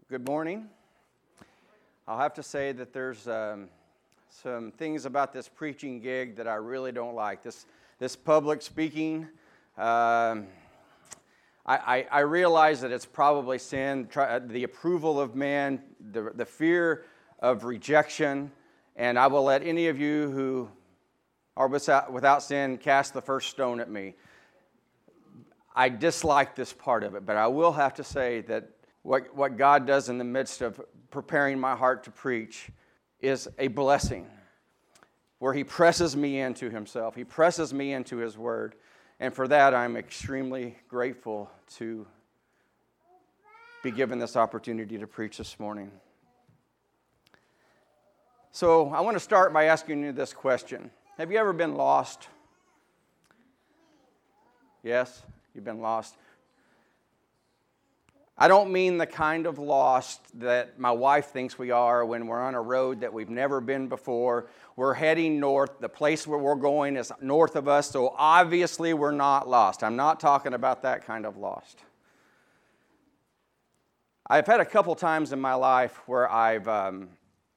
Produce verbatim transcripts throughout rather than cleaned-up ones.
good morning. I'll have to say that there's um, some things about this preaching gig that I really don't like. This this public speaking, um, I, I, I realize that it's probably sin, try, the approval of men, the, the fear of rejection, and I will let any of you who are without, without sin cast the first stone at me. I dislike this part of it, but I will have to say that what, what God does in the midst of preparing my heart to preach is a blessing, where He presses me into Himself. He presses me into His Word, and for that I'm extremely grateful to be given this opportunity to preach this morning. So I want to start by asking you this question. Have you ever been lost? Yes, you've been lost. I don't mean the kind of lost that my wife thinks we are when we're on a road that we've never been before. We're heading north. The place where we're going is north of us, so obviously we're not lost. I'm not talking about that kind of lost. I've had a couple times in my life where I've um,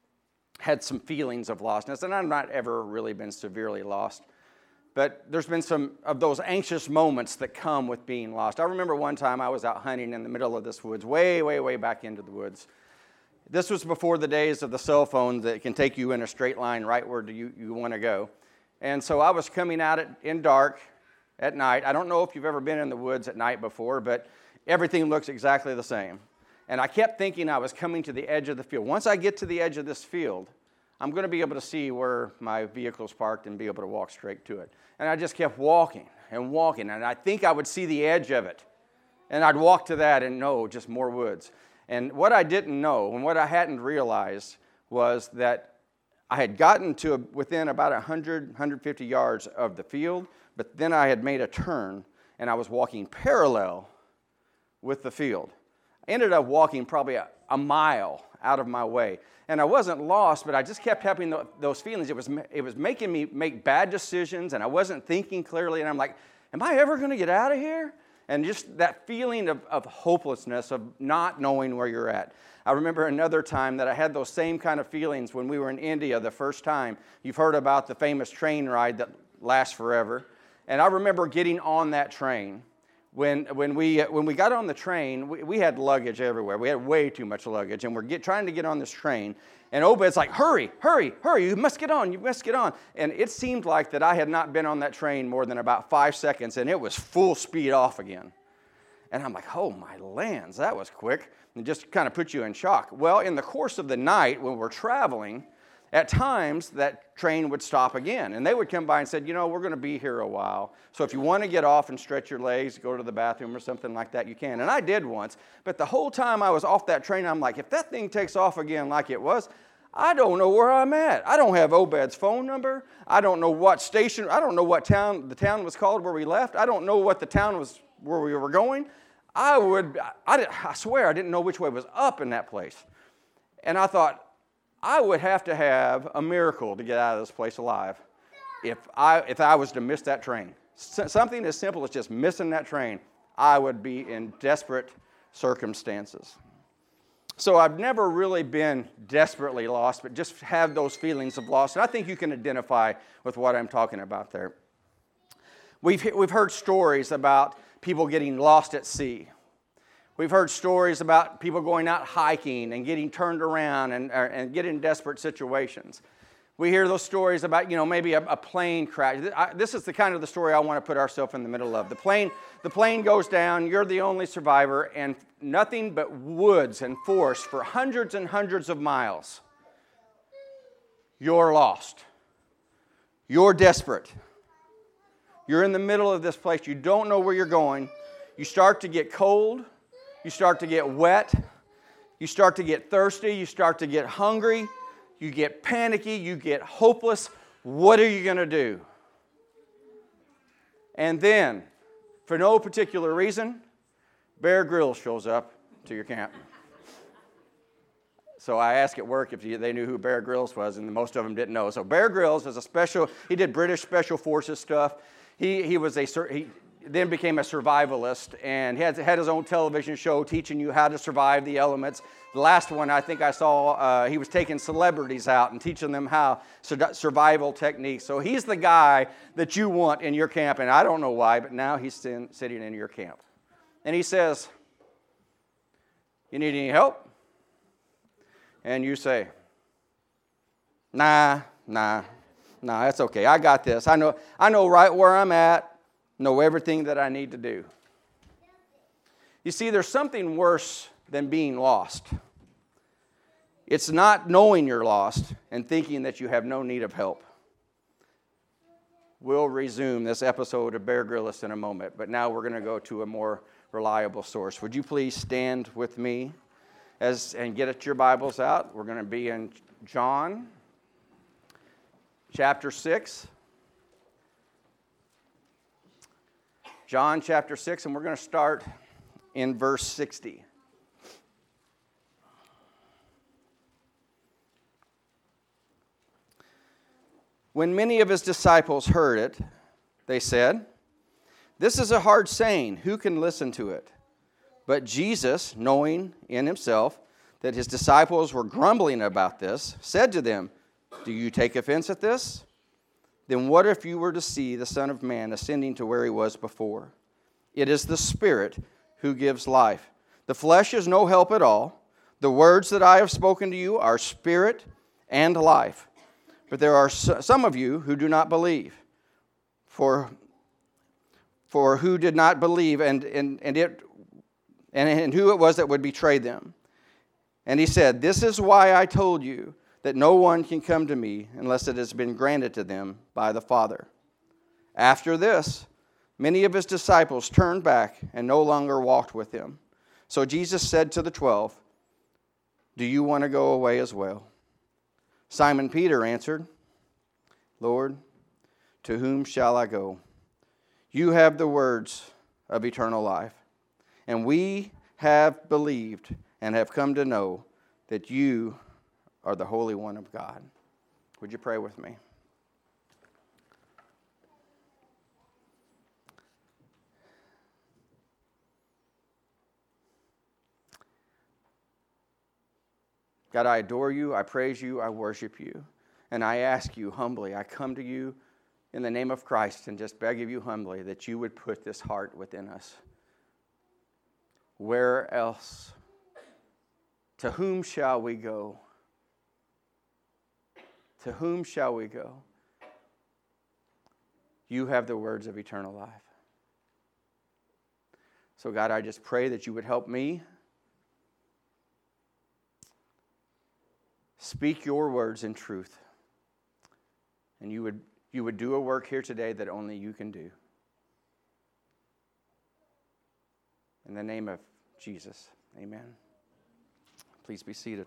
had some feelings of lostness, and I've not ever really been severely lost. But there's been some of those anxious moments that come with being lost. I remember one time I was out hunting in the middle of this woods, way, way, way back into the woods. This was before the days of the cell phone that can take you in a straight line right where you, you want to go. And so I was coming out at, in dark at night. I don't know if you've ever been in the woods at night before, but everything looks exactly the same. And I kept thinking I was coming to the edge of the field. Once I get to the edge of this field, I'm going to be able to see where my vehicle's parked and be able to walk straight to it. And I just kept walking and walking, and I think I would see the edge of it. And I'd walk to that and no, just more woods. And what I didn't know and what I hadn't realized was that I had gotten to a, within about one hundred, one hundred fifty yards of the field, but then I had made a turn, and I was walking parallel with the field. I ended up walking probably a, a mile out of my way. And I wasn't lost, but I just kept having the, those feelings. It was it was making me make bad decisions, and I wasn't thinking clearly. And I'm like, am I ever going to get out of here? And just that feeling of, of hopelessness, of not knowing where you're at. I remember another time that I had those same kind of feelings when we were in India the first time. You've heard about the famous train ride that lasts forever. And I remember getting on that train. When when we when we got on the train, we, we had luggage everywhere. We had way too much luggage, and we're get, trying to get on this train. And Obed's like, hurry, hurry, hurry, you must get on, you must get on. And it seemed like that I had not been on that train more than about five seconds, and it was full speed off again. And I'm like, oh, my lands, that was quick. And just kind of put you in shock. Well, in the course of the night, when we're traveling, at times, that train would stop again. And they would come by and said, you know, we're going to be here a while. So if you want to get off and stretch your legs, go to the bathroom or something like that, you can. And I did once. But the whole time I was off that train, I'm like, if that thing takes off again like it was, I don't know where I'm at. I don't have Obed's phone number. I don't know what station. I don't know what town the town was called where we left. I don't know what the town was where we were going. I would, I, I swear I didn't know which way was up in that place. And I thought, I would have to have a miracle to get out of this place alive if I if I was to miss that train. S- something as simple as just missing that train, I would be in desperate circumstances. So I've never really been desperately lost, but just have those feelings of loss. And I think you can identify with what I'm talking about there. We've we've heard stories about people getting lost at sea. We've heard stories about people going out hiking and getting turned around and, and get in desperate situations. We hear those stories about, you know, maybe a, a plane crash. I, this is the kind of the story I want to put ourselves in the middle of. The plane, the plane goes down, you're the only survivor, and nothing but woods and forest for hundreds and hundreds of miles. You're lost. You're desperate. You're in the middle of this place. You don't know where you're going. You start to get cold. You start to get wet, you start to get thirsty, you start to get hungry, you get panicky, you get hopeless. What are you going to do? And then, for no particular reason, Bear Grylls shows up to your camp. So I asked at work if they knew who Bear Grylls was, and most of them didn't know. So Bear Grylls is a special, he did British Special Forces stuff. He he was a, he then became a survivalist, and he had, had his own television show teaching you how to survive the elements. The last one I think I saw, uh, he was taking celebrities out and teaching them how sur- survival techniques. So he's the guy that you want in your camp, and I don't know why, but now he's sin- sitting in your camp. And he says, you need any help? And you say, nah, nah, nah, that's okay. I got this. I know, I know right where I'm at. Know everything that I need to do. You see, there's something worse than being lost. It's not knowing you're lost and thinking that you have no need of help. We'll resume this episode of Bear Grylls in a moment, but now we're going to go to a more reliable source. Would you please stand with me as and get at your Bibles out? We're going to be in John chapter six. John chapter six, and we're going to start in verse sixty. When many of his disciples heard it, they said, "This is a hard saying. Who can listen to it?" But Jesus, knowing in himself that his disciples were grumbling about this, said to them, "Do you take offense at this? Then what if you were to see the Son of Man ascending to where he was before? It is the Spirit who gives life. The flesh is no help at all. The words that I have spoken to you are spirit and life. But there are some of you who do not believe. For, for who did not believe and, and, and, it, and, and who it was that would betray them. And he said, this is why I told you that no one can come to me unless it has been granted to them by the Father." After this, many of his disciples turned back and no longer walked with him. So Jesus said to the twelve, "Do you want to go away as well?" Simon Peter answered, "Lord, to whom shall I go? You have the words of eternal life, and we have believed and have come to know that you are the Holy One of God." Would you pray with me? God, I adore you, I praise you, I worship you, and I ask you humbly, I come to you in the name of Christ and just beg of you humbly that you would put this heart within us. Where else? To whom shall we go? To whom shall we go? You have the words of eternal life. So God, I just pray that you would help me speak your words in truth. And you would, you would do a work here today that only you can do. In the name of Jesus, amen. Please be seated.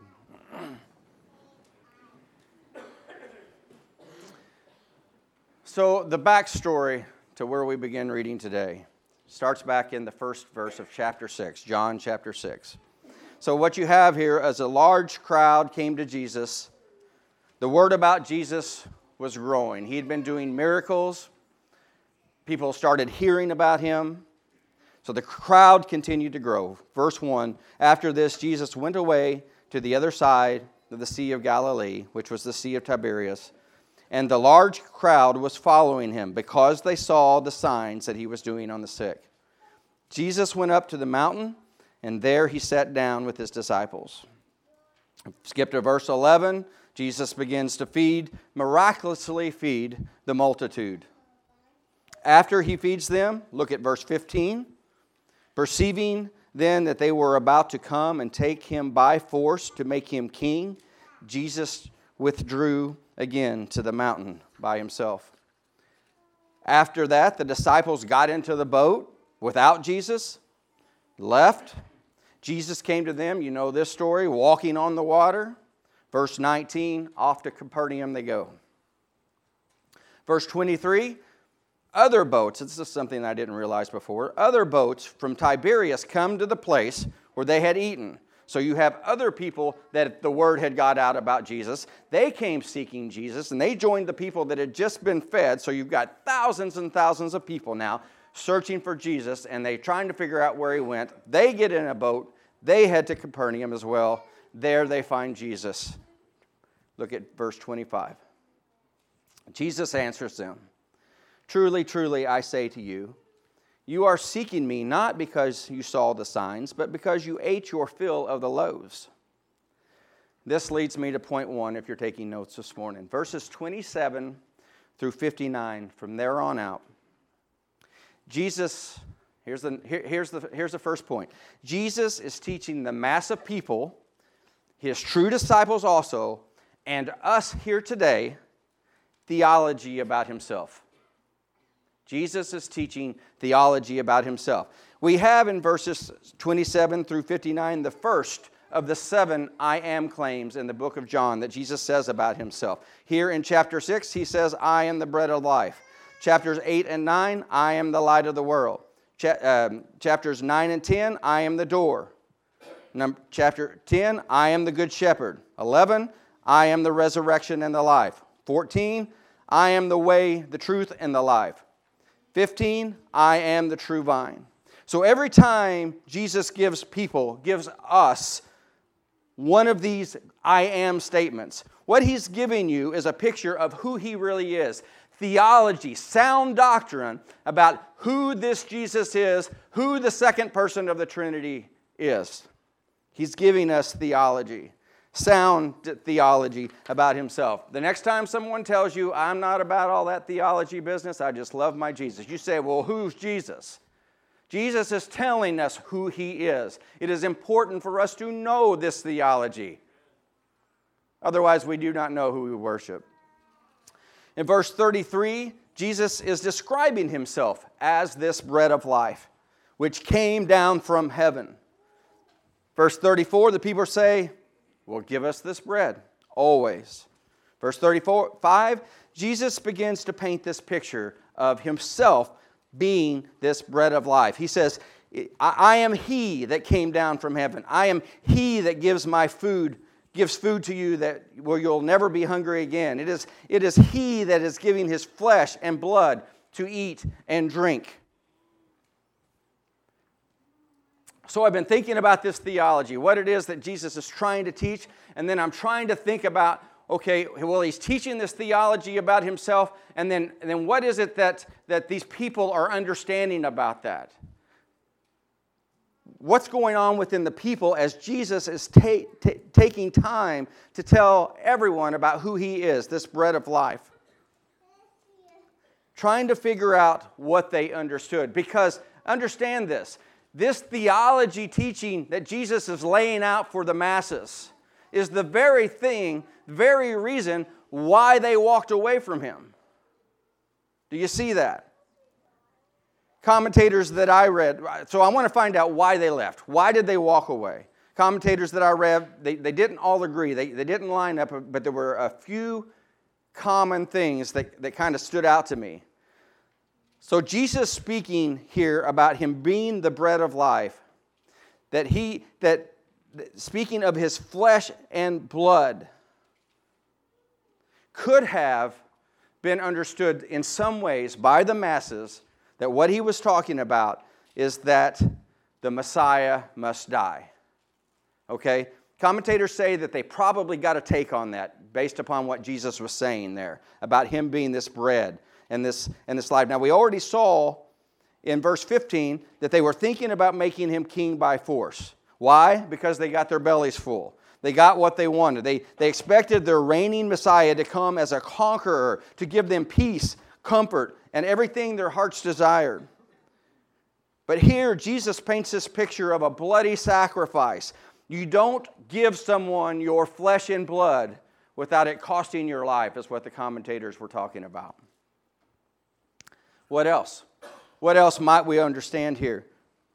So the backstory to where we begin reading today starts back in the first verse of chapter six, John chapter six. So what you have here is a large crowd came to Jesus. The word about Jesus was growing. He had been doing miracles. People started hearing about him. So the crowd continued to grow. Verse one, after this, Jesus went away to the other side of the Sea of Galilee, which was the Sea of Tiberias. And the large crowd was following him because they saw the signs that he was doing on the sick. Jesus went up to the mountain, and there he sat down with his disciples. Skip to verse eleven. Jesus begins to feed, miraculously feed the multitude. After he feeds them, look at verse fifteen. Perceiving then that they were about to come and take him by force to make him king, Jesus withdrew again to the mountain by himself. After that, the disciples got into the boat without Jesus, left. Jesus came to them, you know this story, walking on the water. Verse nineteen, off to Capernaum they go. Verse twenty-three, other boats, this is something I didn't realize before, other boats from Tiberias come to the place where they had eaten. So you have other people that the word had got out about Jesus. They came seeking Jesus, and they joined the people that had just been fed. So you've got thousands and thousands of people now searching for Jesus, and they're trying to figure out where he went. They get in a boat. They head to Capernaum as well. There they find Jesus. Look at verse twenty-five. Jesus answers them, "Truly, truly, I say to you, you are seeking me not because you saw the signs, but because you ate your fill of the loaves." This leads me to point one if you're taking notes this morning. Verses twenty-seven through fifty-nine, from there on out. Jesus, here's the, here, here's the, here's the first point. Jesus is teaching the mass of people, his true disciples also, and us here today, theology about himself. Jesus is teaching theology about himself. We have in verses twenty-seven through fifty-nine the first of the seven I am claims in the book of John that Jesus says about himself. Here in chapter six, he says, "I am the bread of life." Chapters eight and nine, "I am the light of the world." Ch- um, chapters nine and ten, "I am the door." Number, chapter ten, "I am the good shepherd." eleven, "I am the resurrection and the life." fourteen, "I am the way, the truth, and the life." fifteen, "I am the true vine." So every time Jesus gives people, gives us one of these I am statements, what he's giving you is a picture of who he really is. Theology, sound doctrine about who this Jesus is, who the second person of the Trinity is. He's giving us theology, sound theology about himself. The next time someone tells you, "I'm not about all that theology business, I just love my Jesus," you say, "Well, who's Jesus?" Jesus is telling us who he is. It is important for us to know this theology. Otherwise, we do not know who we worship. In verse thirty-three, Jesus is describing himself as this bread of life, which came down from heaven. Verse thirty-four, the people say, "Well, give us this bread, always." Verse thirty-four, five, Jesus begins to paint this picture of himself being this bread of life. He says, I am he that came down from heaven. I am he that gives my food, gives food to you that where you'll never be hungry again. It is, it is he that is giving his flesh and blood to eat and drink. So I've been thinking about this theology, what it is that Jesus is trying to teach, and then I'm trying to think about, okay, well, he's teaching this theology about himself, and then, and then what is it that, that these people are understanding about that? What's going on within the people as Jesus is ta- ta- taking time to tell everyone about who he is, this bread of life? Trying to figure out what they understood. Because, understand this, this theology teaching that Jesus is laying out for the masses is the very thing, very reason why they walked away from him. Do you see that? Commentators that I read, so I want to find out why they left. Why did they walk away? Commentators that I read, they, they didn't all agree. They, they didn't line up, but there were a few common things that, that kind of stood out to me. So Jesus speaking here about him being the bread of life, that he, that speaking of his flesh and blood, could have been understood in some ways by the masses that what he was talking about is that the Messiah must die. Okay? Commentators say that they probably got a take on that based upon what Jesus was saying there about him being this bread and this, and this life. Now, we already saw in verse fifteen that they were thinking about making him king by force. Why? Because they got their bellies full. They got what they wanted. They, they expected their reigning Messiah to come as a conqueror, to give them peace, comfort, and everything their hearts desired. But here, Jesus paints this picture of a bloody sacrifice. You don't give someone your flesh and blood without it costing your life, is what the commentators were talking about. What else? What else might we understand here?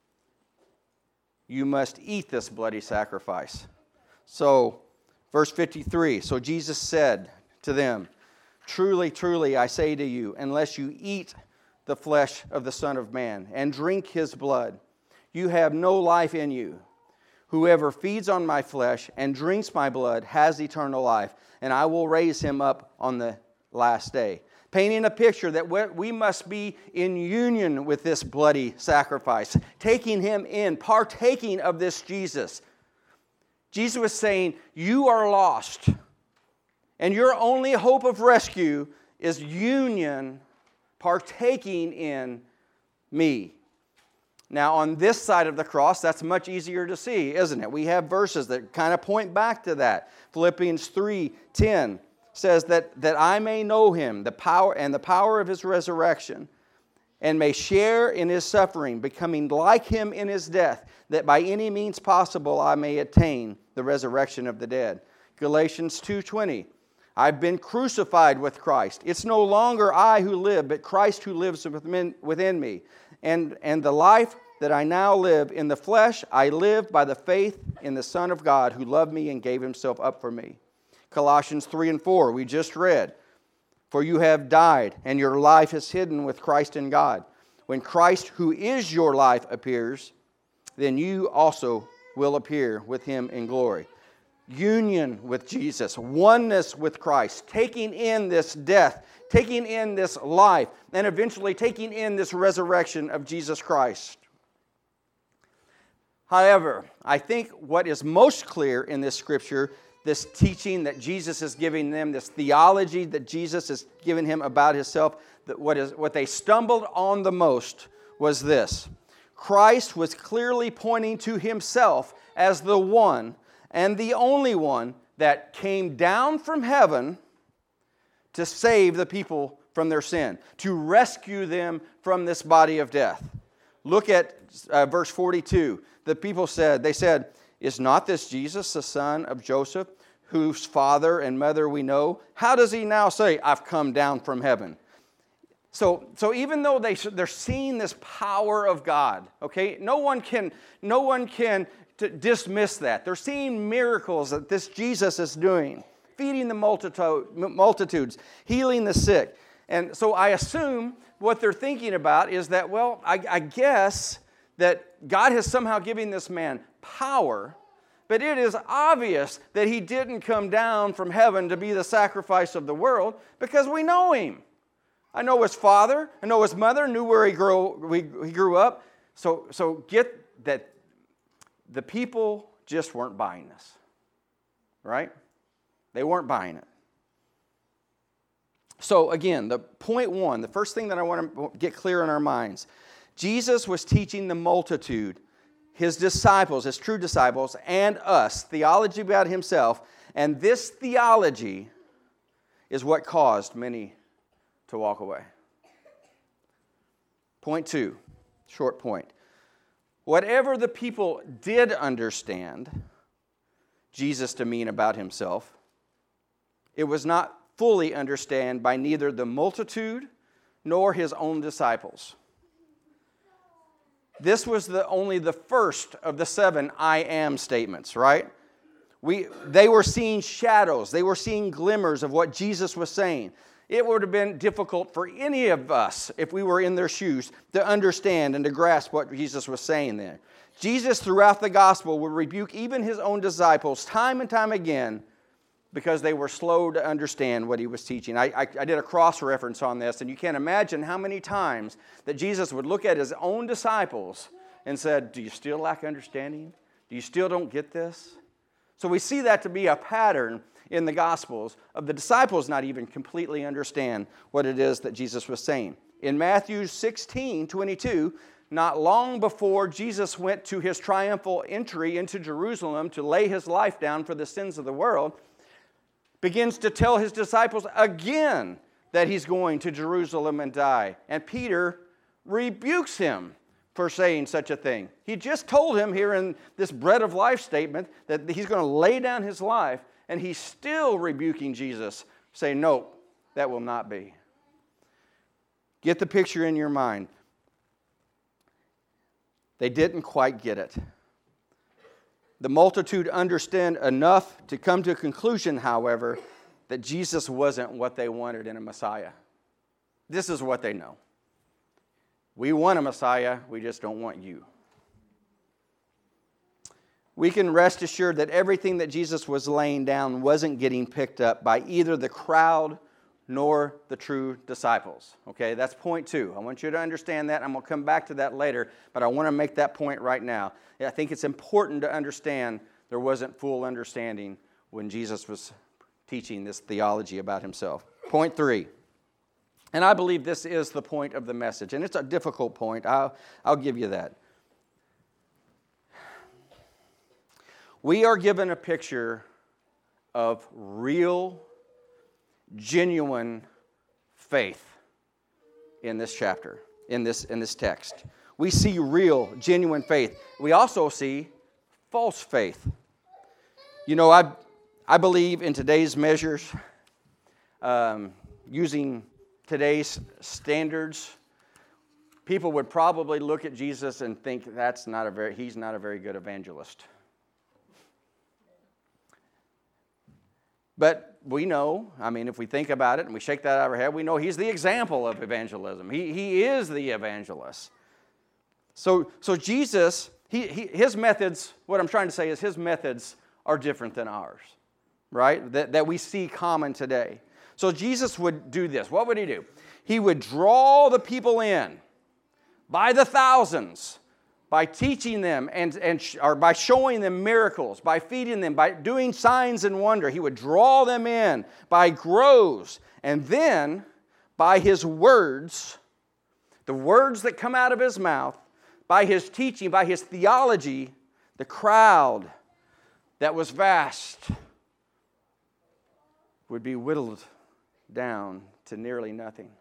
You must eat this bloody sacrifice. So, verse fifty-three, so Jesus said to them, "Truly, truly, I say to you, unless you eat the flesh of the Son of Man and drink his blood, you have no life in you. Whoever feeds on my flesh and drinks my blood has eternal life, and I will raise him up on the last day." painting a picture that we must be in union with this bloody sacrifice, taking Him in, partaking of this Jesus. Jesus was saying, you are lost, and your only hope of rescue is union, partaking in me. Now, on this side of the cross, that's much easier to see, isn't it? We have verses that kind of point back to that. Philippians three ten says that, that I may know Him, the power and the power of His resurrection, and may share in His suffering, becoming like Him in His death, that by any means possible I may attain the resurrection of the dead. Galatians two twenty, I've been crucified with Christ. It's no longer I who live, but Christ who lives within me. And, and the life that I now live in the flesh, I live by the faith in the Son of God who loved me and gave Himself up for me. Colossians three and four, we just read, for you have died, and your life is hidden with Christ in God. When Christ, who is your life, appears, then you also will appear with Him in glory. Union with Jesus, oneness with Christ, taking in this death, taking in this life, and eventually taking in this resurrection of Jesus Christ. However, I think what is most clear in this scripture, this teaching that Jesus is giving them, this theology that Jesus is giving him about Himself, that what is what they stumbled on the most was this. Christ was clearly pointing to Himself as the one and the only one that came down from heaven to save the people from their sin, to rescue them from this body of death. Look at uh, verse forty-two. The people said, they said, is not this Jesus, the son of Joseph, whose father and mother we know? How does He now say, I've come down from heaven? So, so even though they, they're seeing this power of God, okay, no one can, no one can to dismiss that. They're seeing miracles that this Jesus is doing, feeding the multitudes, healing the sick. And so I assume what they're thinking about is that, well, I, I guess that God has somehow given this man power, but it is obvious that He didn't come down from heaven to be the sacrifice of the world because we know Him. I know His father, I know His mother, knew where he grew, he grew up. So, so get that the people just weren't buying this, right? They weren't buying it. So again, the point one, the first thing that I want to get clear in our minds, Jesus was teaching the multitude, His disciples, His true disciples, and us, theology about Himself, and this theology is what caused many to walk away. Point two, short point. Whatever the people did understand Jesus to mean about Himself, it was not fully understood by neither the multitude nor His own disciples. This was the, only the first of the seven I am statements, right? We, they were seeing shadows. They were seeing glimmers of what Jesus was saying. It would have been difficult for any of us, if we were in their shoes, to understand and to grasp what Jesus was saying there. Jesus, throughout the gospel, would rebuke even His own disciples time and time again because they were slow to understand what He was teaching. I, I, I did a cross-reference on this, and you can't imagine how many times that Jesus would look at His own disciples and said, do you still lack understanding? Do you still don't get this? So we see that to be a pattern in the Gospels of the disciples not even completely understand what it is that Jesus was saying. In Matthew sixteen twenty-two, not long before Jesus went to His triumphal entry into Jerusalem to lay His life down for the sins of the world, begins to tell His disciples again that He's going to Jerusalem and die. And Peter rebukes Him for saying such a thing. He just told him here in this bread of life statement that He's going to lay down His life, and he's still rebuking Jesus, saying, no, that will not be. Get the picture in your mind. They didn't quite get it. The multitude understood enough to come to a conclusion, however, that Jesus wasn't what they wanted in a Messiah. This is what they know. We want a Messiah, we just don't want you. We can rest assured that everything that Jesus was laying down wasn't getting picked up by either the crowd nor the true disciples. Okay, that's point two. I want you to understand that. I'm going to come back to that later, but I want to make that point right now. I think it's important to understand there wasn't full understanding when Jesus was teaching this theology about himself. Point three. And I believe this is the point of the message, and it's a difficult point. I'll, I'll give you that. We are given a picture of real, genuine faith in this chapter, in this, in this text. We see real, genuine faith. We also see false faith. You know, I, I believe in today's measures, um, using today's standards, people would probably look at Jesus and think that's not a very, he's not a very good evangelist. But we know, I mean, if we think about it and we shake that out of our head, we know he's the example of evangelism. He, he is the evangelist. So, so Jesus, he, he, his methods, what I'm trying to say is his methods are different than ours, right? That, that we see common today. So Jesus would do this. What would he do? He would draw the people in by the thousands, by teaching them and, and or by showing them miracles, by feeding them, by doing signs and wonder. He would draw them in by grows. And then by his words, the words that come out of his mouth, by his teaching, by his theology, the crowd that was vast would be whittled down to nearly nothing.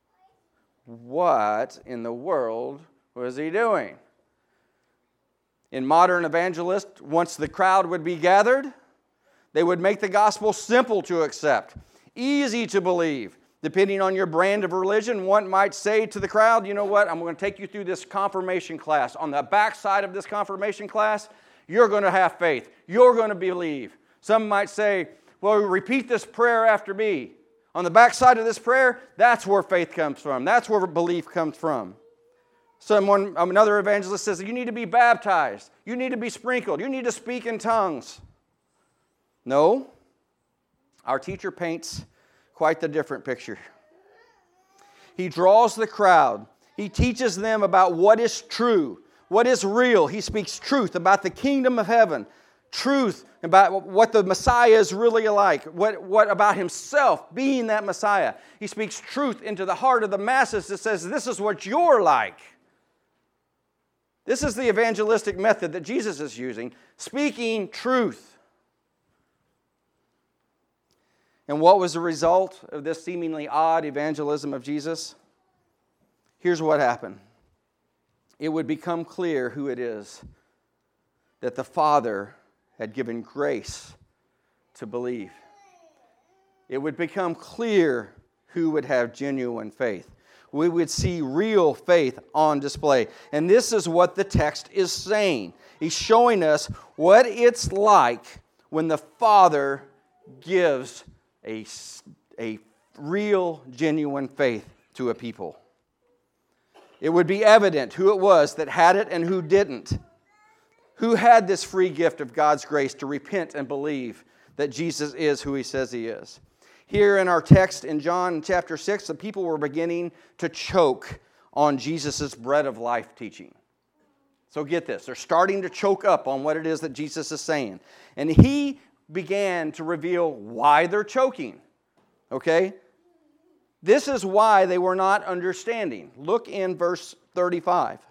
What in the world was he doing? In modern evangelists, once the crowd would be gathered, they would make the gospel simple to accept, easy to believe. Depending on your brand of religion, one might say to the crowd, you know what, I'm going to take you through this confirmation class. On the backside of this confirmation class, you're going to have faith. You're going to believe. Some might say, well, repeat this prayer after me. On the backside of this prayer, that's where faith comes from. That's where belief comes from. Someone, another evangelist says, you need to be baptized. You need to be sprinkled. You need to speak in tongues. No, our teacher paints quite the different picture. He draws the crowd. He teaches them about what is true, what is real. He speaks truth about the kingdom of heaven, truth about what the Messiah is really like, what, what about himself being that Messiah. He speaks truth into the heart of the masses that says, this is what you're like. This is the evangelistic method that Jesus is using, speaking truth. And what was the result of this seemingly odd evangelism of Jesus? Here's what happened. It would become clear who it is that the Father had given grace to believe. It would become clear who would have genuine faith. We would see real faith on display. And this is what the text is saying. He's showing us what it's like when the Father gives a, a real, genuine faith to a people. It would be evident who it was that had it and who didn't. Who had this free gift of God's grace to repent and believe that Jesus is who he says he is. Here in our text in John chapter six, the people were beginning to choke on Jesus' bread of life teaching. So get this, they're starting to choke up on what it is that Jesus is saying. And he began to reveal why they're choking. Okay? This is why they were not understanding. Look in verse thirty-five.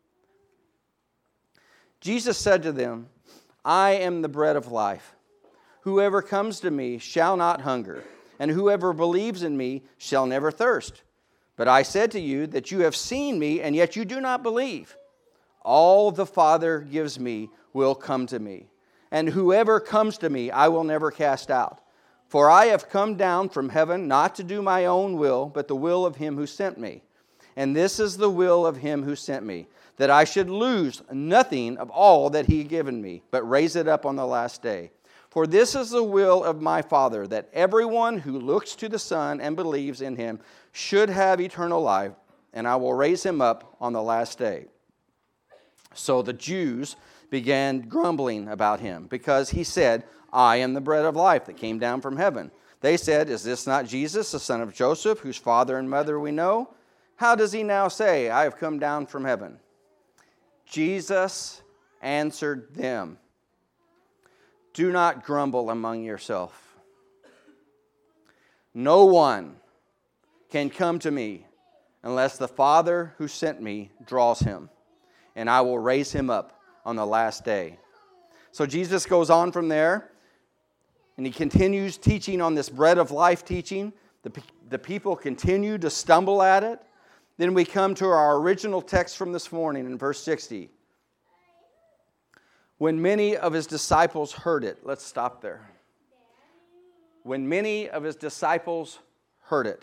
Jesus said to them, I am the bread of life. Whoever comes to me shall not hunger, and whoever believes in me shall never thirst. But I said to you that you have seen me, and yet you do not believe. All the Father gives me will come to me, and whoever comes to me I will never cast out. For I have come down from heaven not to do my own will, but the will of him who sent me. And this is the will of him who sent me, that I should lose nothing of all that he had given me, but raise it up on the last day. For this is the will of my Father, that everyone who looks to the Son and believes in him should have eternal life, and I will raise him up on the last day. So the Jews began grumbling about him, because he said, I am the bread of life that came down from heaven. They said, "Is this not Jesus, the son of Joseph, whose father and mother we know? How does he now say, 'I have come down from heaven'?" Jesus answered them, "Do not grumble among yourselves. No one can come to me unless the Father who sent me draws him, and I will raise him up on the last day." So Jesus goes on from there, and he continues teaching on this bread of life teaching. The, the people continue to stumble at it. Then we come to our original text from this morning in verse sixty. When many of his disciples heard it, let's stop there. When many of his disciples heard it.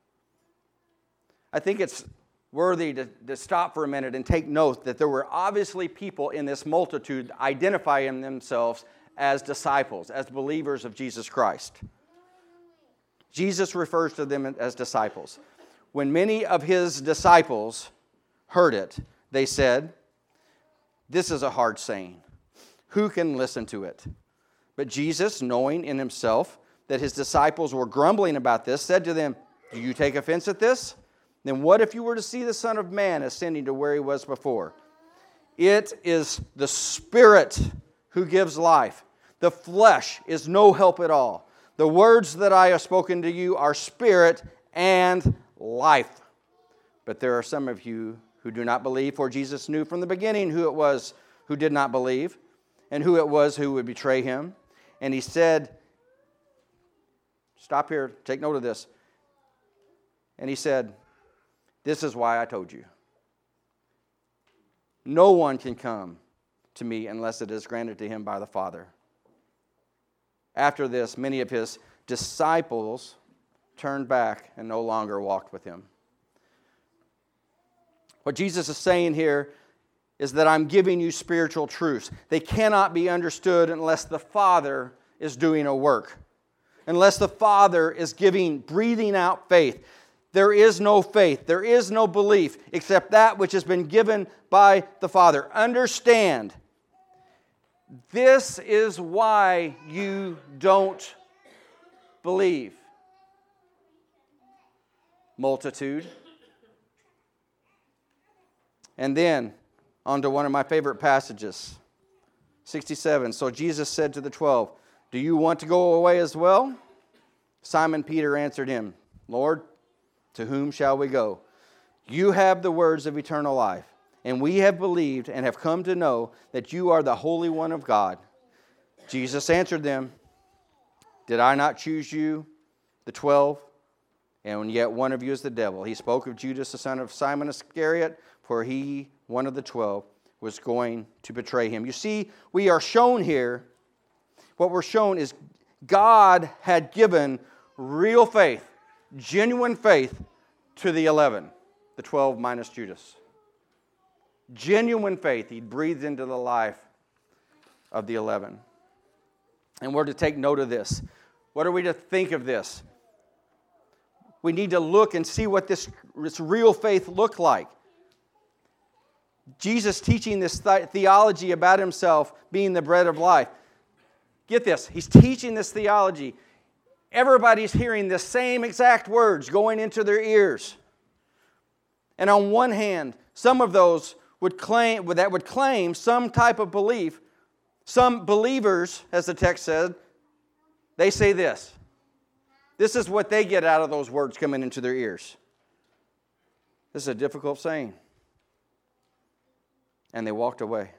I think it's worthy to, to stop for a minute and take note that there were obviously people in this multitude identifying themselves as disciples, as believers of Jesus Christ. Jesus refers to them as disciples. When many of his disciples heard it, they said, "This is a hard saying. Who can listen to it?" But Jesus, knowing in himself that his disciples were grumbling about this, said to them, "Do you take offense at this? Then what if you were to see the Son of Man ascending to where he was before? It is the Spirit who gives life. The flesh is no help at all. The words that I have spoken to you are spirit and life. But there are some of you who do not believe, for Jesus knew from the beginning who it was who did not believe, and who it was who would betray him. And he said," stop here, take note of this. And he said, "This is why I told you. No one can come to me unless it is granted to him by the Father." After this, many of his disciples turned back and no longer walked with him. What Jesus is saying here is that I'm giving you spiritual truths. They cannot be understood unless the Father is doing a work. Unless the Father is giving, breathing out faith. There is no faith, there is no belief except that which has been given by the Father. Understand, this is why you don't believe. Multitude. And then, on to one of my favorite passages. sixty-seven. So Jesus said to the twelve, "Do you want to go away as well?" Simon Peter answered him, "Lord, to whom shall we go? You have the words of eternal life, and we have believed and have come to know that you are the Holy One of God." Jesus answered them, "Did I not choose you, the twelve? And yet one of you is the devil." He spoke of Judas, the son of Simon Iscariot, for he, one of the twelve, was going to betray him. You see, we are shown here, what we're shown is God had given real faith, genuine faith to the eleven, the twelve minus Judas. Genuine faith. He breathed into the life of the eleven. And we're to take note of this. What are we to think of this? We need to look and see what this, this real faith looked like. Jesus teaching this th- theology about himself being the bread of life. Get this, he's teaching this theology. Everybody's hearing the same exact words going into their ears. And on one hand, some of those would claim that would claim some type of belief. Some believers, as the text said, they say this. This is what they get out of those words coming into their ears. This is a difficult saying. And they walked away.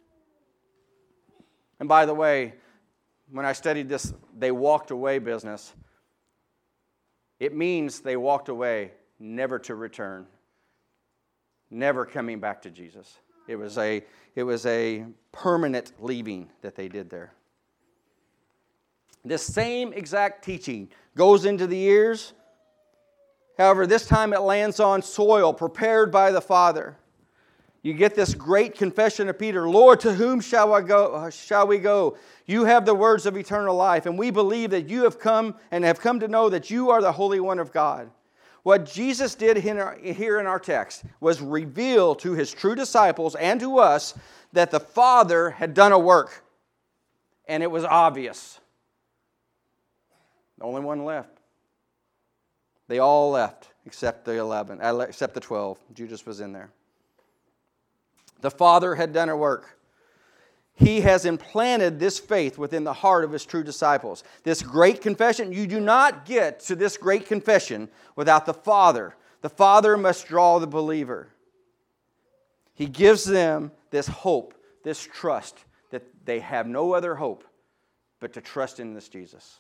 And by the way, when I studied this, they walked away business, it means they walked away never to return, never coming back to Jesus. It was a, it was a permanent leaving that they did there. This same exact teaching goes into the ears. However, this time it lands on soil prepared by the Father. You get this great confession of Peter, "Lord, to whom shall I go? Shall we go? You have the words of eternal life, and we believe that you have come and have come to know that you are the Holy One of God." What Jesus did here in our text was reveal to his true disciples and to us that the Father had done a work, and it was obvious. The only one left. They all left except the eleven, except the twelve. Judas was in there. The Father had done a work. He has implanted this faith within the heart of His true disciples. This great confession, you do not get to this great confession without the Father. The Father must draw the believer. He gives them this hope, this trust, that they have no other hope but to trust in this Jesus.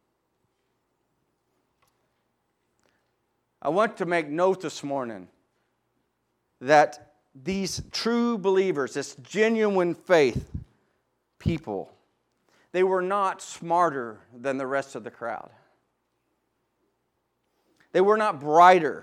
I want to make note this morning that these true believers, this genuine faith people, they were not smarter than the rest of the crowd. They were not brighter.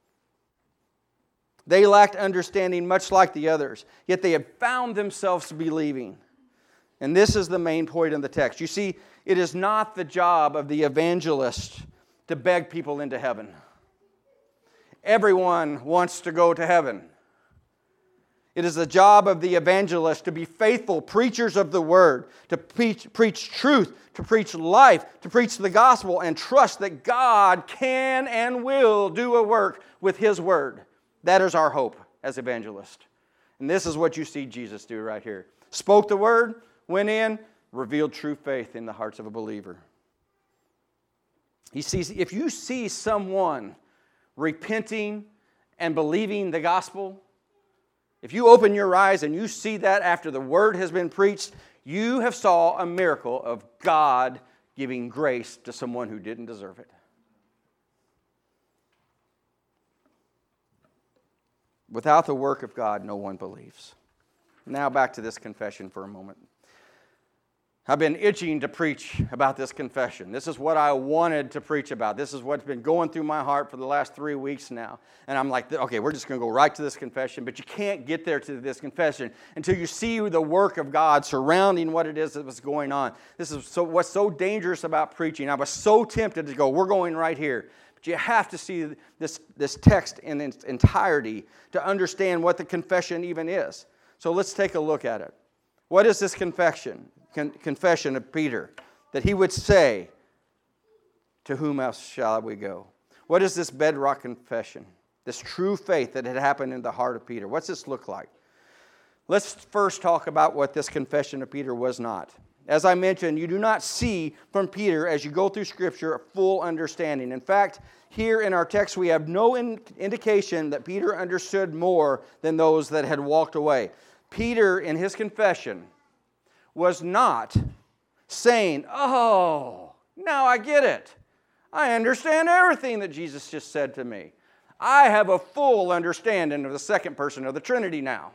They lacked understanding much like the others, yet they had found themselves believing. And this is the main point of the text. You see, it is not the job of the evangelist to beg people into heaven. Everyone wants to go to heaven. It is the job of the evangelist to be faithful preachers of the Word, to preach, preach truth, to preach life, to preach the gospel, and trust that God can and will do a work with His Word. That is our hope as evangelists. And this is what you see Jesus do right here. Spoke the Word, went in, revealed true faith in the hearts of a believer. He sees, if you see someone repenting and believing the gospel, if you open your eyes and you see that after the word has been preached, you have saw a miracle of God giving grace to someone who didn't deserve it. Without the work of God, no one believes. Now back to this confession for a moment. I've been itching to preach about this confession. This is what I wanted to preach about. This is what's been going through my heart for the last three weeks now. And I'm like, okay, we're just going to go right to this confession. But you can't get there to this confession until you see the work of God surrounding what it is that was going on. This is so, what's so dangerous about preaching. I was so tempted to go, we're going right here. But you have to see this, this text in its entirety to understand what the confession even is. So let's take a look at it. What is this confession? Con- confession of Peter, that he would say, to whom else shall we go? What is this bedrock confession? This true faith that had happened in the heart of Peter. What's this look like? Let's first talk about what this confession of Peter was not. As I mentioned, you do not see from Peter, as you go through Scripture, a full understanding. In fact, here in our text, we have no in- indication that Peter understood more than those that had walked away. Peter, in his confession, was not saying, oh, now I get it. I understand everything that Jesus just said to me. I have a full understanding of the second person of the Trinity now.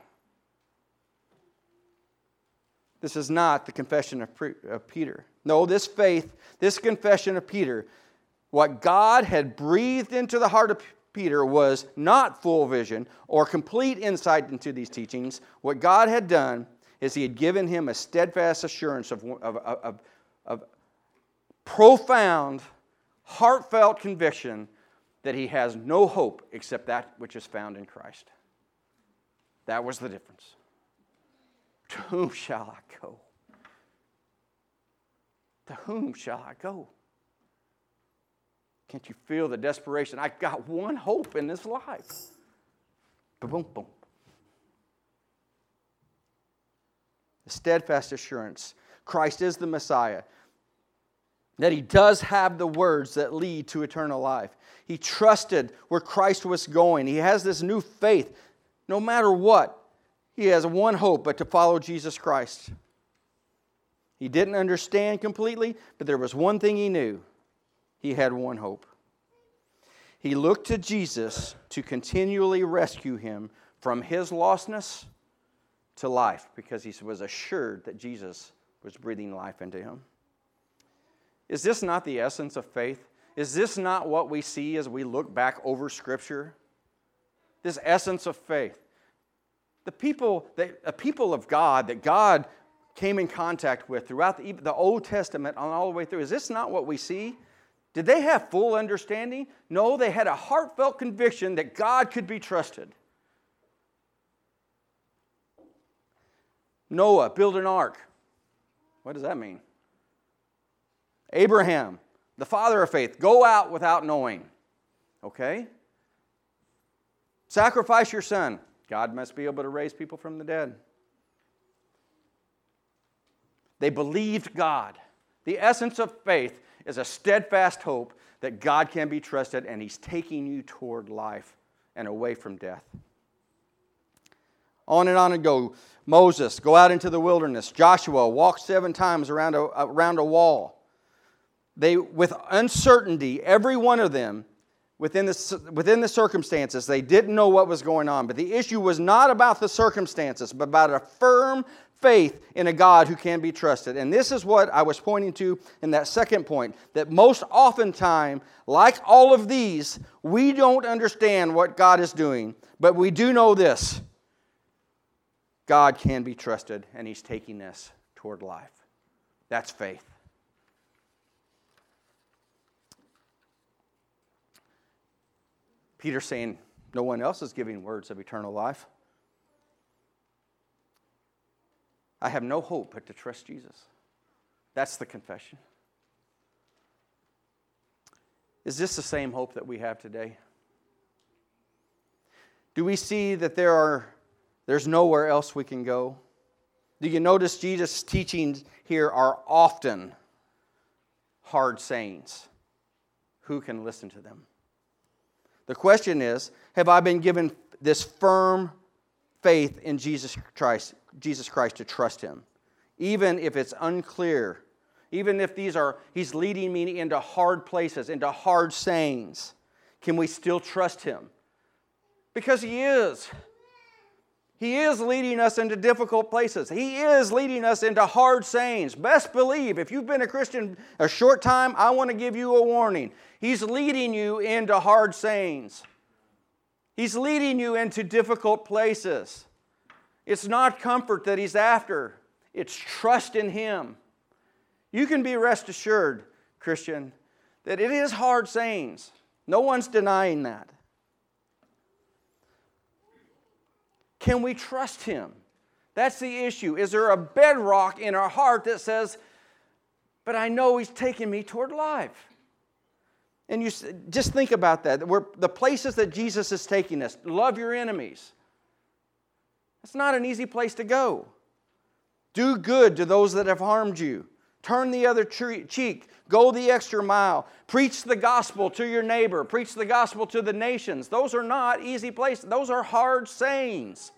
This is not the confession of, Pre- of Peter. No, this faith, this confession of Peter, what God had breathed into the heart of Peter was not full vision or complete insight into these teachings. What God had done is He had given him a steadfast assurance of, of, of, of profound, heartfelt conviction that he has no hope except that which is found in Christ. That was the difference. To whom shall I go? To whom shall I go? Can't you feel the desperation? I've got one hope in this life. Boom, boom, boom. The steadfast assurance. Christ is the Messiah. That He does have the words that lead to eternal life. He trusted where Christ was going. He has this new faith. No matter what, he has one hope, but to follow Jesus Christ. He didn't understand completely, but there was one thing he knew. He had one hope. He looked to Jesus to continually rescue him from his lostness to life, because he was assured that Jesus was breathing life into him. Is this not the essence of faith? Is this not what we see as we look back over Scripture? This essence of faith. The people, that, the people of God that God came in contact with throughout the, the Old Testament and all the way through, is this not what we see? Did they have full understanding? No, they had a heartfelt conviction that God could be trusted. Noah built an ark. What does that mean? Abraham the father of faith. Go out without knowing. Okay? Sacrifice your son. God must be able to raise people from the dead. They believed God. The essence of faith is a steadfast hope that God can be trusted and He's taking you toward life and away from death. On and on and go. Moses, go out into the wilderness. Joshua, walk seven times around a, around a wall. They, with uncertainty, every one of them, within the, within the circumstances, they didn't know what was going on. But the issue was not about the circumstances, but about a firm faith in a God who can be trusted. And this is what I was pointing to in that second point, that most oftentimes, like all of these, we don't understand what God is doing, but we do know this. God can be trusted, and He's taking us toward life. That's faith. Peter's saying, no one else is giving words of eternal life. I have no hope but to trust Jesus. That's the confession. Is this the same hope that we have today? Do we see that there are there's nowhere else we can go? Do you notice Jesus' teachings here are often hard sayings? Who can listen to them? The question is, have I been given this firm faith in Jesus Christ, Jesus Christ to trust Him? Even if it's unclear, even if these are, He's leading me into hard places, into hard sayings, can we still trust Him? Because He is. He is leading us into difficult places. He is leading us into hard sayings. Best believe, if you've been a Christian a short time, I want to give you a warning. He's leading you into hard sayings. He's leading you into difficult places. It's not comfort that He's after. It's trust in Him. You can be rest assured, Christian, that it is hard sayings. No one's denying that. Can we trust Him? That's the issue. Is there a bedrock in our heart that says, but I know He's taking me toward life? And you just think about that. We're, the places that Jesus is taking us, love your enemies. It's not an easy place to go. Do good to those that have harmed you. Turn the other cheek. Go the extra mile. Preach the gospel to your neighbor. Preach the gospel to the nations. Those are not easy places. Those are hard sayings.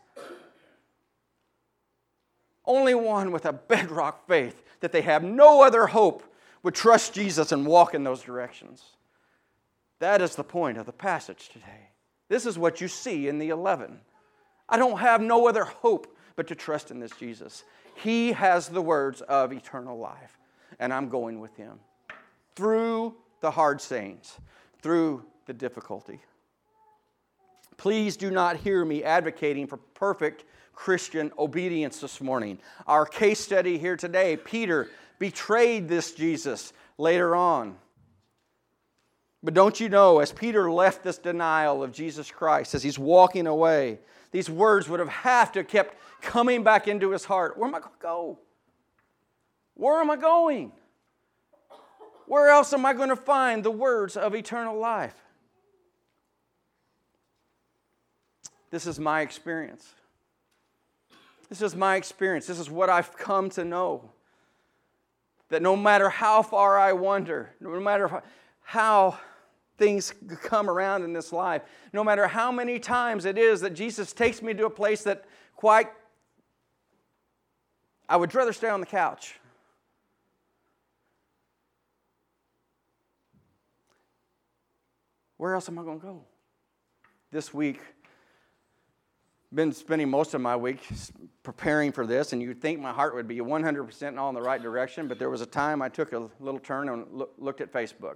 Only one with a bedrock faith that they have no other hope would trust Jesus and walk in those directions. That is the point of the passage today. This is what you see in the eleven. I don't have no other hope but to trust in this Jesus. He has the words of eternal life, and I'm going with Him. Through the hard sayings, through the difficulty. Please do not hear me advocating for perfect Christian obedience this morning. Our case study here today, Peter betrayed this Jesus later on. But don't you know, as Peter left this denial of Jesus Christ, as he's walking away, these words would have have to have kept coming back into his heart. Where am I going to go? Where am I going? Where else am I going to find the words of eternal life? This is my experience. This is my experience. This is what I've come to know. That no matter how far I wander, no matter how things come around in this life, no matter how many times it is that Jesus takes me to a place that quite, I would rather stay on the couch. Where else am I going to go? This week, been spending most of my week preparing for this, and you'd think my heart would be one hundred percent all in the right direction, but there was a time I took a little turn and looked at Facebook.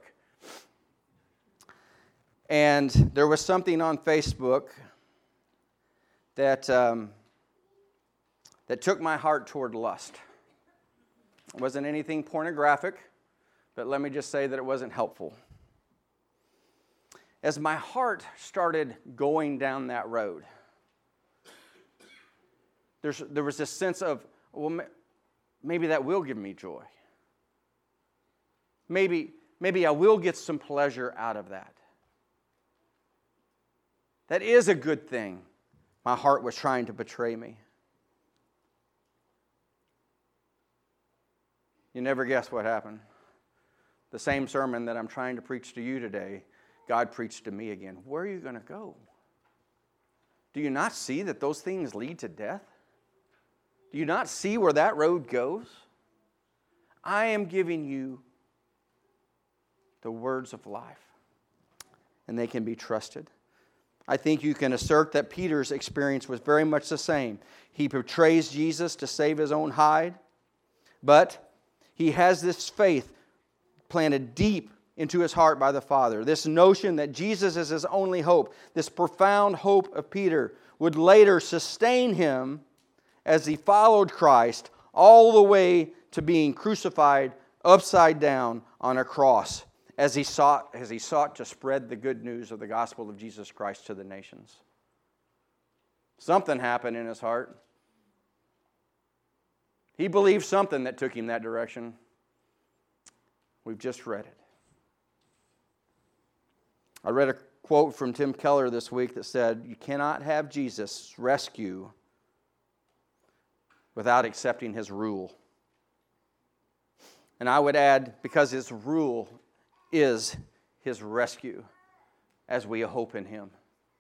And there was something on Facebook that, um, that took my heart toward lust. It wasn't anything pornographic, but let me just say that it wasn't helpful. As my heart started going down that road, there's, there was this sense of, well, maybe that will give me joy. Maybe, maybe I will get some pleasure out of that. That is a good thing. My heart was trying to betray me. You never guess what happened. The same sermon that I'm trying to preach to you today, God preached to me again. Where are you going to go? Do you not see that those things lead to death? Do you not see where that road goes? I am giving you the words of life, and they can be trusted. I think you can assert that Peter's experience was very much the same. He betrays Jesus to save his own hide, but he has this faith planted deep into his heart by the Father. This notion that Jesus is his only hope, this profound hope of Peter, would later sustain him as he followed Christ all the way to being crucified upside down on a cross as he sought, as he sought to spread the good news of the gospel of Jesus Christ to the nations. Something happened in his heart. He believed something that took him that direction. We've just read it. I read a quote from Tim Keller this week that said, "You cannot have Jesus' rescue without accepting his rule." And I would add, because his rule is his rescue as we hope in him.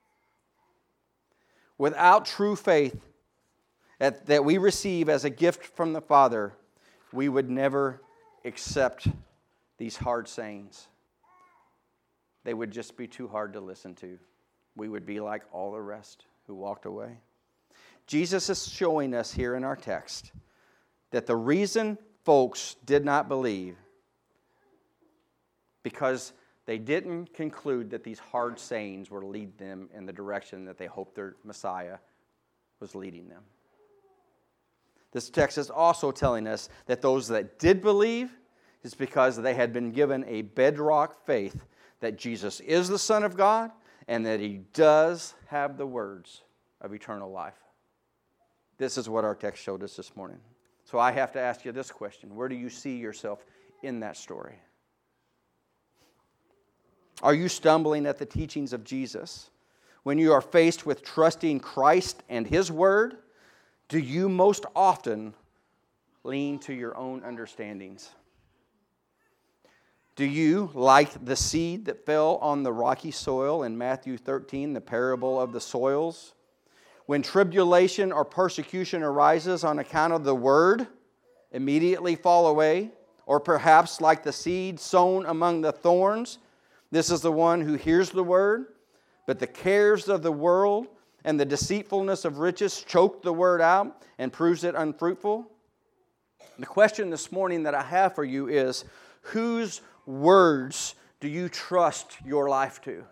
Without true faith that we receive as a gift from the Father, we would never accept these hard sayings. They would just be too hard to listen to. We would be like all the rest who walked away. Jesus is showing us here in our text that the reason folks did not believe because they didn't conclude that these hard sayings were leading them in the direction that they hoped their Messiah was leading them. This text is also telling us that those that did believe is because they had been given a bedrock faith that Jesus is the Son of God and that He does have the words of eternal life. This is what our text showed us this morning. So I have to ask you this question. Where do you see yourself in that story? Are you stumbling at the teachings of Jesus? When you are faced with trusting Christ and His Word, do you most often lean to your own understandings? Do you, like the seed that fell on the rocky soil in Matthew thirteen, the parable of the soils, when tribulation or persecution arises on account of the Word, immediately fall away? Or perhaps like the seed sown among the thorns, this is the one who hears the Word, but the cares of the world and the deceitfulness of riches choke the Word out and proves it unfruitful? The question this morning that I have for you is, whose words do you trust your life to?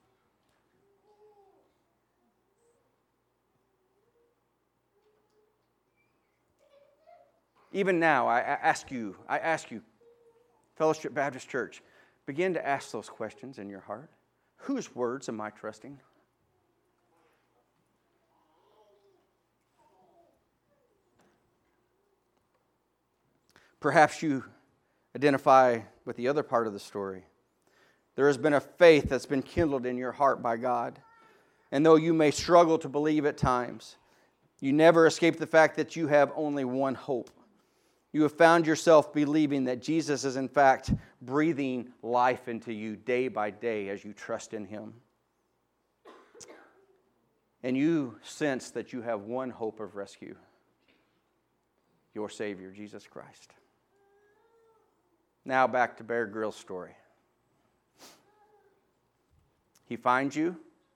Even now, I ask you, I ask you, Fellowship Baptist Church, begin to ask those questions in your heart. Whose words am I trusting? Perhaps you identify with the other part of the story. There has been a faith that's been kindled in your heart by God. And though you may struggle to believe at times, you never escape the fact that you have only one hope. You have found yourself believing that Jesus is in fact breathing life into you day by day as you trust in Him. And you sense that you have one hope of rescue, your Savior, Jesus Christ. Now back to Bear Grylls' story. He finds you.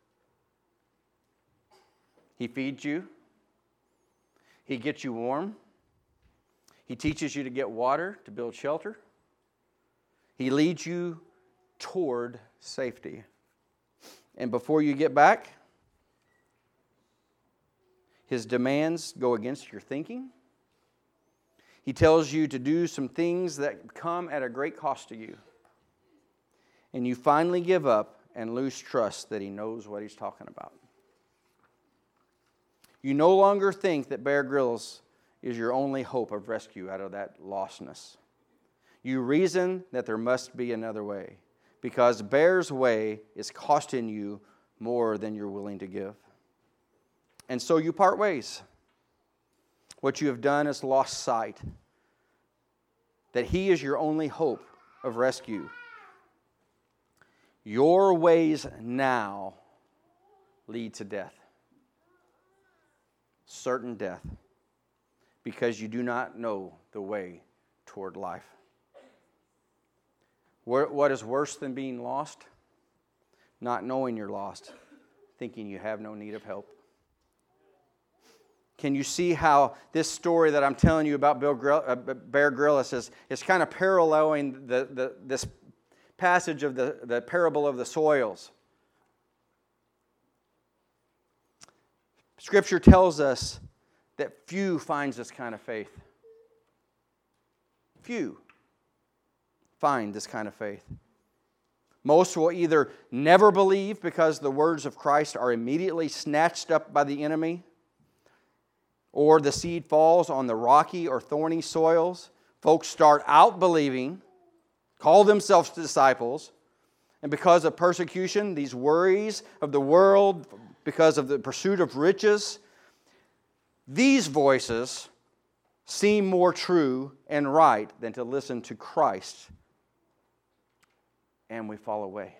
He feeds you. He gets you warm. He teaches you to get water, to build shelter. He leads you toward safety. And before you get back, His demands go against your thinking. He tells you to do some things that come at a great cost to you. And you finally give up and lose trust that He knows what He's talking about. You no longer think that Bear Grylls is your only hope of rescue out of that lostness. You reason that there must be another way, because Bear's way is costing you more than you're willing to give. And so you part ways. What you have done is lost sight that he is your only hope of rescue. Your ways now lead to death. Certain death. Because you do not know the way toward life. What is worse than being lost? Not knowing you're lost. Thinking you have no need of help. Can you see how this story that I'm telling you about Bill Grill, uh, Bear Grylls is, is kind of paralleling the, the, this passage of the, the parable of the soils? Scripture tells us that few finds this kind of faith. Few find this kind of faith. Most will either never believe because the words of Christ are immediately snatched up by the enemy, or the seed falls on the rocky or thorny soils. Folks start out believing, call themselves disciples, and because of persecution, these worries of the world, because of the pursuit of riches, these voices seem more true and right than to listen to Christ, and we fall away.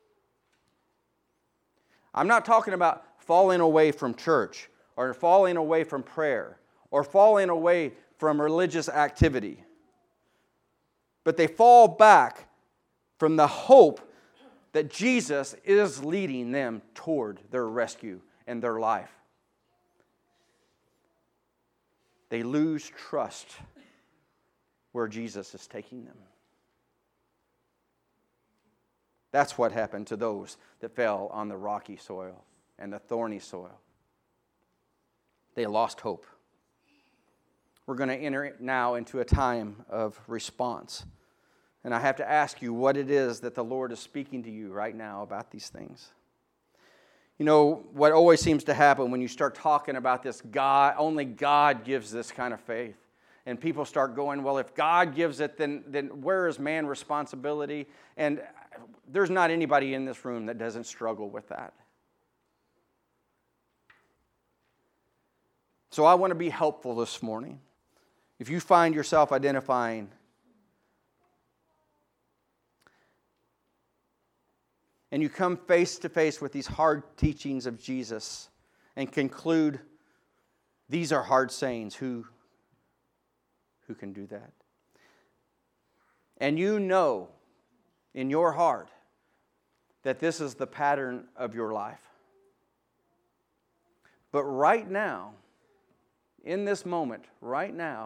I'm not talking about falling away from church, or falling away from prayer, or falling away from religious activity. But they fall back from the hope that Jesus is leading them toward their rescue and their life. They lose trust where Jesus is taking them. That's what happened to those that fell on the rocky soil and the thorny soil. They lost hope. We're going to enter now into a time of response. And I have to ask you what it is that the Lord is speaking to you right now about these things. You know, what always seems to happen when you start talking about this, God, only God gives this kind of faith. And people start going, well, if God gives it, then, then where is man's responsibility? And there's not anybody in this room that doesn't struggle with that. So I want to be helpful this morning. If you find yourself identifying and you come face to face with these hard teachings of Jesus and conclude, these are hard sayings, who, who can do that? And you know in your heart that this is the pattern of your life. But right now, in this moment, right now,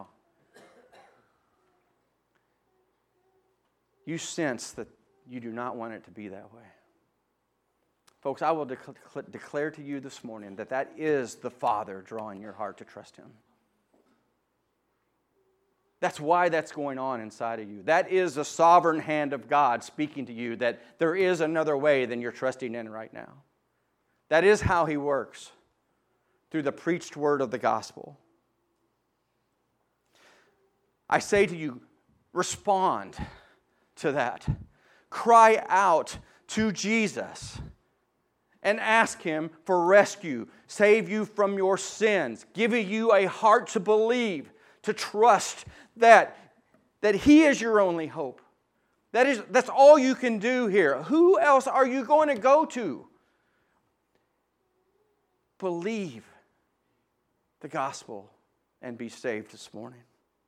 you sense that you do not want it to be that way. Folks, I will dec- declare to you this morning that that is the Father drawing your heart to trust Him. That's why that's going on inside of you. That is the sovereign hand of God speaking to you, that there is another way than you're trusting in right now. That is how He works, through the preached word of the gospel. I say to you, respond to that. Cry out to Jesus and ask Him for rescue, save you from your sins, give you a heart to believe, to trust that, that He is your only hope. That is, that's all you can do here. Who else are you going to go to? Believe the gospel and be saved this morning.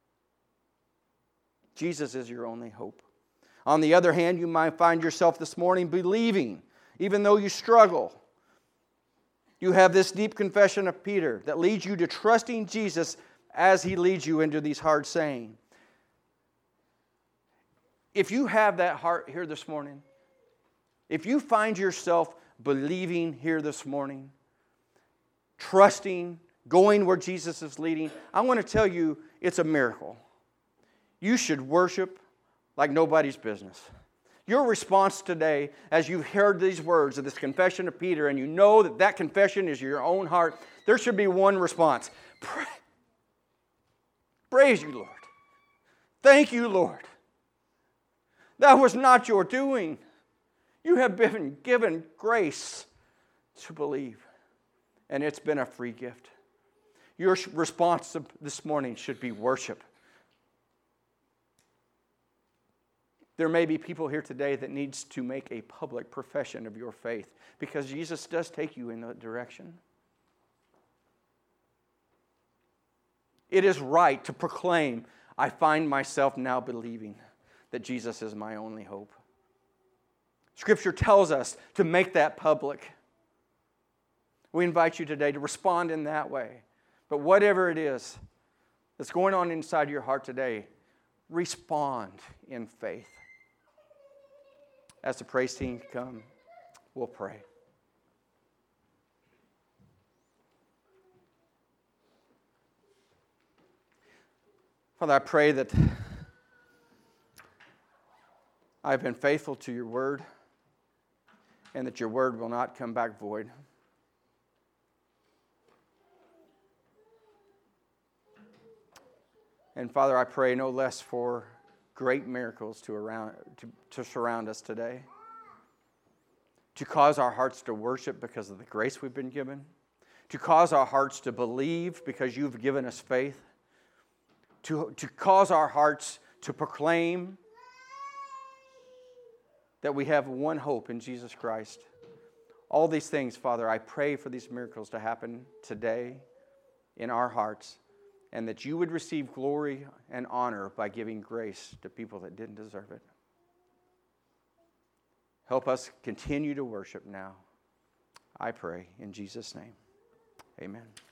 Jesus is your only hope. On the other hand, you might find yourself this morning believing, even though you struggle. You have this deep confession of Peter that leads you to trusting Jesus as He leads you into these hard sayings. If you have that heart here this morning, if you find yourself believing here this morning, trusting, going where Jesus is leading, I want to tell you it's a miracle. You should worship like nobody's business. Your response today, as you've heard these words of this confession of Peter, and you know that that confession is your own heart, there should be one response. Pray. Praise you, Lord. Thank you, Lord. That was not your doing. You have been given grace to believe, and it's been a free gift. Your response this morning should be worship. There may be people here today that needs to make a public profession of your faith because Jesus does take you in that direction. It is right to proclaim, I find myself now believing that Jesus is my only hope. Scripture tells us to make that public. We invite you today to respond in that way. But whatever it is that's going on inside your heart today, respond in faith. As the praise team come, we'll pray. Father, I pray that I've been faithful to your word and that your word will not come back void. And Father, I pray no less for great miracles to, around, to, to surround us today, to cause our hearts to worship because of the grace we've been given, to cause our hearts to believe because you've given us faith, to, to cause our hearts to proclaim that we have one hope in Jesus Christ. All these things, Father, I pray for these miracles to happen today in our hearts, and that you would receive glory and honor by giving grace to people that didn't deserve it. Help us continue to worship now. I pray in Jesus' name. Amen.